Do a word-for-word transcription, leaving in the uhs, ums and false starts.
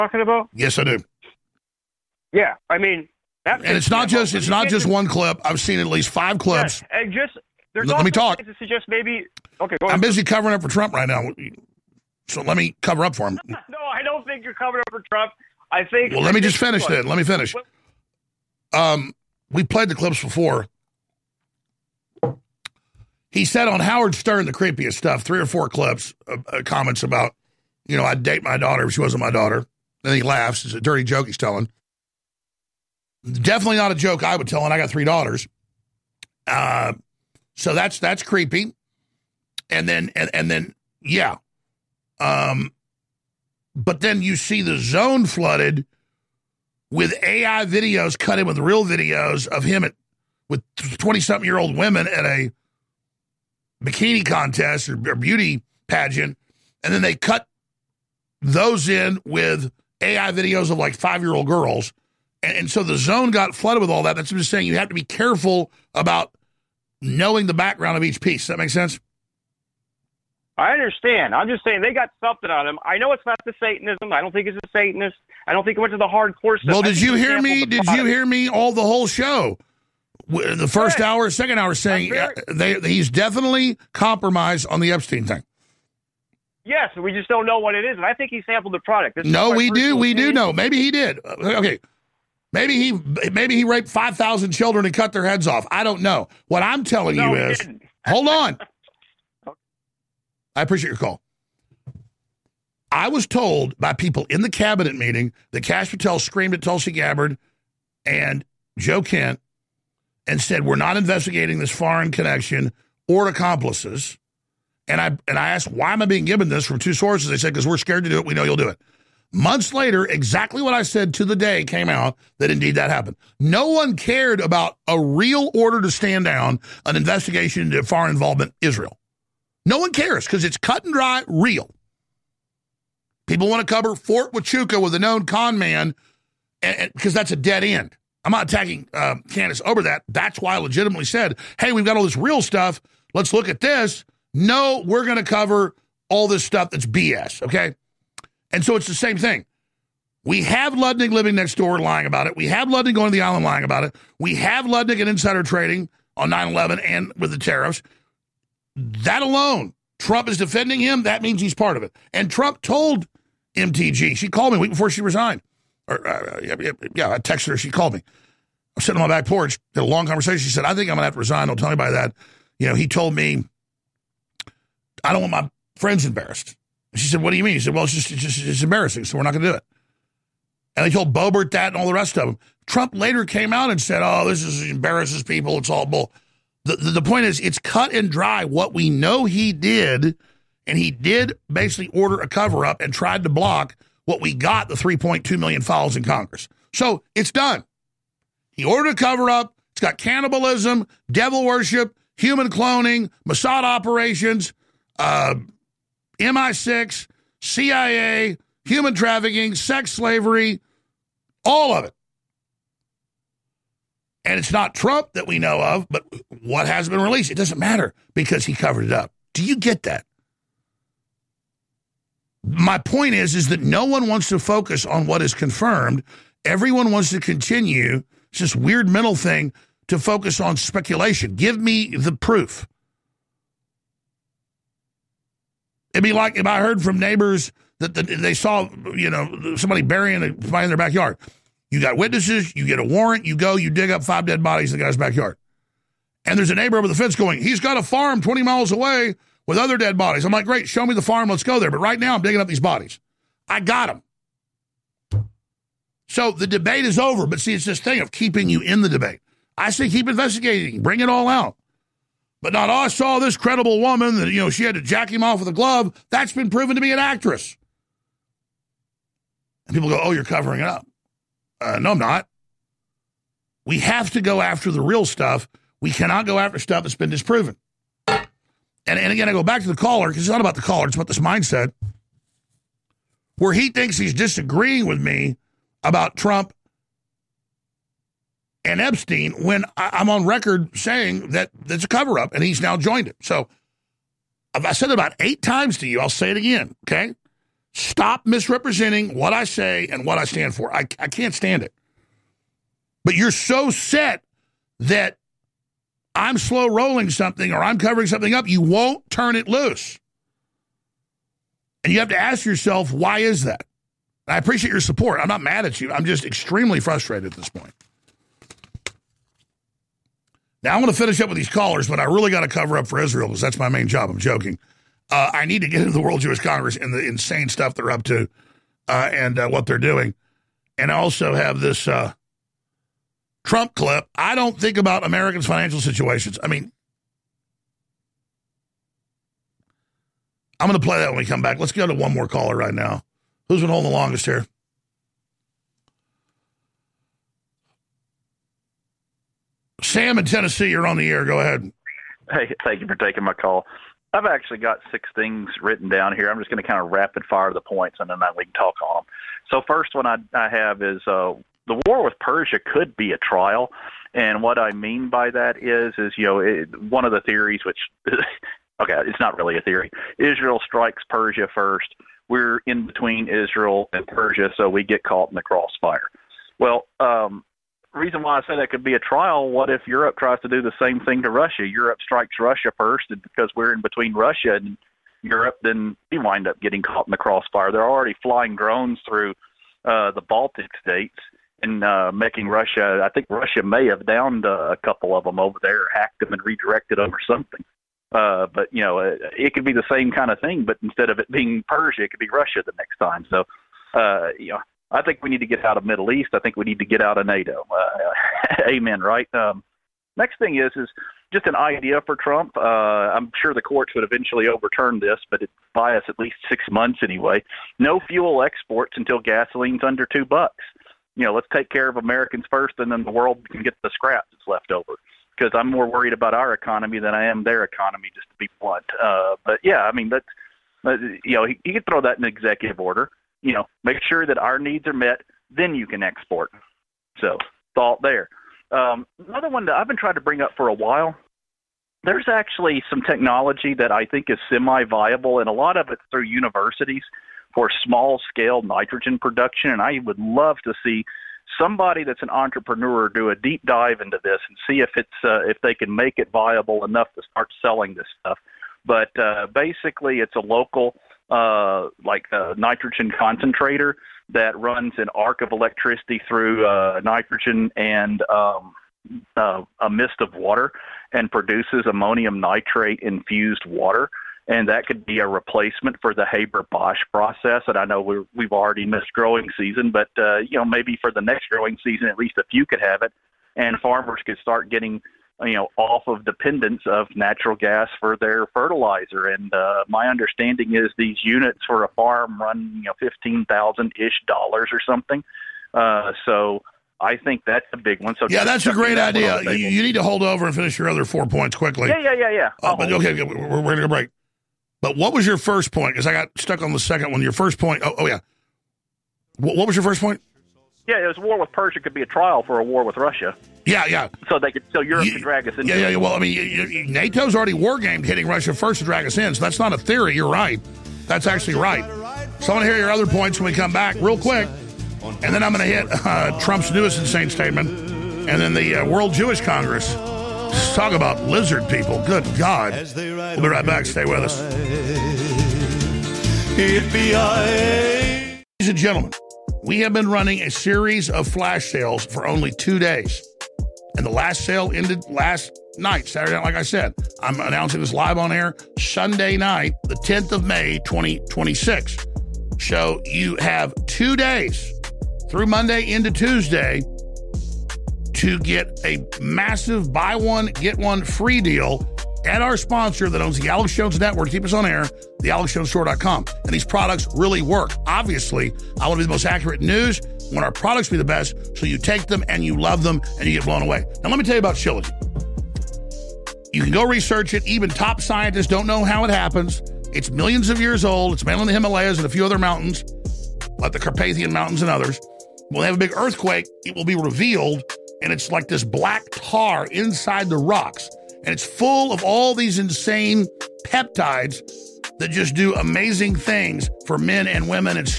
talking about? Yes, I do. Yeah, I mean, that and it's not just it's not just one clip. I've seen at least five clips. Yes, and just there's let me talk. To suggest maybe. Okay, go ahead. I'm busy covering up for Trump right now, so let me cover up for him. No, I don't think you're covering up for Trump. I think. Well, let me just finish it. Let me finish. Um, we played the clips before. He said on Howard Stern the creepiest stuff. Three or four clips, uh, uh, comments about, you know, I'd date my daughter if she wasn't my daughter. Then he laughs. It's a dirty joke he's telling. Definitely not a joke I would tell, and I got three daughters. Uh, so that's that's creepy. And then and, and then yeah. Um, but then you see the zone flooded with A I videos cut in with real videos of him at with twenty-something year old women at a bikini contest or, or beauty pageant, and then they cut those in with A I videos of like five-year-old girls. And, and so the zone got flooded with all that. That's what I'm just saying. You have to be careful about knowing the background of each piece. Does that make sense? I understand. I'm just saying they got something on him. I know it's not the Satanism. I don't think it's a Satanist. I don't think it went to the hardcore stuff. Well, did you hear me? Did you hear me all the whole show? The first right. hour, second hour, saying very, they, he's definitely compromised on the Epstein thing. Yes, we just don't know what it is, and I think he sampled the product. This no, we do, we opinion. do know. Maybe he did. Okay, maybe he maybe he raped five thousand children and cut their heads off. I don't know. What I'm telling no, you is, hold on. I appreciate your call. I was told by people in the cabinet meeting that Kash Patel screamed at Tulsi Gabbard and Joe Kent and said, we're not investigating this foreign connection or accomplices. And I and I asked, why am I being given this from two sources? They said, because we're scared to do it. We know you'll do it. Months later, exactly what I said to the day came out that indeed that happened. No one cared about a real order to stand down an investigation into foreign involvement in Israel. No one cares because it's cut and dry, real. People want to cover Fort Huachuca with a known con man because that's a dead end. I'm not attacking uh, Candace over that. That's why I legitimately said, hey, we've got all this real stuff. Let's look at this. No, we're going to cover all this stuff that's B S, okay? And so it's the same thing. We have Ludnick living next door lying about it. We have Ludnick going to the island lying about it. We have Ludnick and insider trading on nine eleven and with the tariffs. That alone, Trump is defending him. That means he's part of it. And Trump told M T G, she called me a week before she resigned. Or, uh, yeah, yeah, I texted her. She called me. I'm sitting on my back porch, had a long conversation. She said, I think I'm going to have to resign. Don't tell anybody that. You know, he told me, I don't want my friends embarrassed. She said, what do you mean? He said, well, it's just, it's just it's embarrassing, so we're not going to do it. And they told Boebert that and all the rest of them. Trump later came out and said, oh, this is embarrasses people. It's all bull. The, the, the point is, it's cut and dry what we know he did, and he did basically order a cover-up and tried to block what we got, the three point two million files in Congress. So it's done. He ordered a cover-up. It's got cannibalism, devil worship, human cloning, Mossad operations, uh, M I six, C I A, human trafficking, sex slavery, all of it. And it's not Trump that we know of, but what has been released, it doesn't matter because he covered it up. Do you get that? My point is, is that no one wants to focus on what is confirmed. Everyone wants to continue, it's this weird mental thing, to focus on speculation. Give me the proof. It'd be like if I heard from neighbors that the, they saw, you know, somebody burying somebody in their backyard. You got witnesses, you get a warrant, you go, you dig up five dead bodies in the guy's backyard. And there's a neighbor over the fence going, he's got a farm twenty miles away with other dead bodies. I'm like, great, show me the farm, let's go there. But right now I'm digging up these bodies. I got them. So the debate is over. But see, it's this thing of keeping you in the debate. I say keep investigating, bring it all out. But not, oh, I saw this credible woman that, you know, she had to jack him off with a glove. That's been proven to be an actress. And people go, oh, you're covering it up. Uh, no, I'm not. We have to go after the real stuff. We cannot go after stuff that's been disproven. And, and again, I go back to the caller, because it's not about the caller, it's about this mindset, where he thinks he's disagreeing with me about Trump and Epstein when I, I'm on record saying that it's a cover-up, and he's now joined it. So I said it about eight times to you. I'll say it again, okay? Stop misrepresenting what I say and what I stand for. I, I can't stand it. But you're so set that I'm slow rolling something or I'm covering something up, you won't turn it loose. And you have to ask yourself, why is that? I appreciate your support. I'm not mad at you. I'm just extremely frustrated at this point. Now, I'm going to finish up with these callers, but I really got to cover up for Israel because that's my main job. I'm joking. Uh, I need to get into the World Jewish Congress and the insane stuff they're up to uh, and uh, what they're doing. And I also have this uh, Trump clip. I don't think about Americans' financial situations. I mean, I'm going to play that when we come back. Let's go to one more caller right now. Who's been holding the longest here? Sam in Tennessee, you're on the air. Go ahead. Hey, thank you for taking my call. I've actually got six things written down here. I'm just going to kind of rapid fire the points, and then we can talk on them. So first one I, I have is uh, the war with Persia could be a trial. And what I mean by that is, is you know, it, one of the theories, which, okay, it's not really a theory. Israel strikes Persia first. We're in between Israel and Persia, so we get caught in the crossfire. Well, um, reason why I say that could be a trial, what if Europe tries to do the same thing to Russia? Europe strikes Russia first, and because we're in between Russia and Europe, then we wind up getting caught in the crossfire. They're already flying drones through uh, the Baltic states and uh, making Russia, I think Russia may have downed uh, a couple of them over there, hacked them and redirected them or something. Uh, but, you know, it, it could be the same kind of thing, but instead of it being Persia, it could be Russia the next time. So, uh, you know, I think we need to get out of Middle East. I think we need to get out of NATO. Uh, amen, right? Um, next thing is is just an idea for Trump. Uh, I'm sure the courts would eventually overturn this, but it's by us at least six months anyway. No fuel exports until gasoline's under two bucks. You know, let's take care of Americans first, and then the world can get the scrap that's left over. Because I'm more worried about our economy than I am their economy, just to be blunt. Uh, but yeah, I mean, that's uh, you know, you could throw that in executive order. You know, make sure that our needs are met, then you can export. So, thought there. Um, another one that I've been trying to bring up for a while, there's actually some technology that I think is semi-viable, and a lot of it's through universities for small-scale nitrogen production, and I would love to see somebody that's an entrepreneur do a deep dive into this and see if it's uh, if they can make it viable enough to start selling this stuff. But uh, basically, it's a local uh, like a nitrogen concentrator that runs an arc of electricity through uh, nitrogen and um, uh, a mist of water and produces ammonium nitrate infused water. And that could be a replacement for the Haber-Bosch process. And I know we're, we've already missed growing season, but, uh, you know, maybe for the next growing season, at least a few could have it. And farmers could start getting, you know, off of dependence of natural gas for their fertilizer. And uh, my understanding is these units for a farm run, you know, fifteen thousand-ish dollars or something. Uh, so I think that's a big one. So yeah, that's a great that idea. You, you need to hold over and finish your other four points quickly. Yeah, yeah, yeah, yeah. Uh, but okay, we're, we're going to go break. But what was your first point? Because I got stuck on the second one. Your first point. Oh, oh yeah. What, what was your first point? Yeah, it was war with Persia could be a trial for a war with Russia. Yeah, yeah. So they could, so Europe you, could drag us into. Yeah, yeah, yeah. Well, I mean, you, you, NATO's already war gamed hitting Russia first to drag us in. So that's not a theory. You're right. That's actually right. So I want to hear your other points when we come back, real quick, and then I'm going to hit uh, Trump's newest insane statement, and then the uh, World Jewish Congress. Let's talk about lizard people. Good God. We'll be right back. Stay with us. Ladies and gentlemen, we have been running a series of flash sales for only two days. And the last sale ended last night, Saturday night, like I said. I'm announcing this live on air Sunday night, the tenth of May, twenty twenty-six. So you have two days through Monday into Tuesday to get a massive buy one, get one free deal at our sponsor that owns the Alex Jones Network. Keep us on air, the alex jones store dot com. And these products really work. Obviously, I want to be the most accurate news. I want our products to be the best, so you take them and you love them and you get blown away. Now, let me tell you about Shilajit. You can go research it. Even top scientists don't know how it happens. It's millions of years old. It's mainly in the Himalayas and a few other mountains, like the Carpathian Mountains and others. When they have a big earthquake, it will be revealed, and it's like this black tar inside the rocks. And it's full of all these insane peptides that just do amazing things for men and women and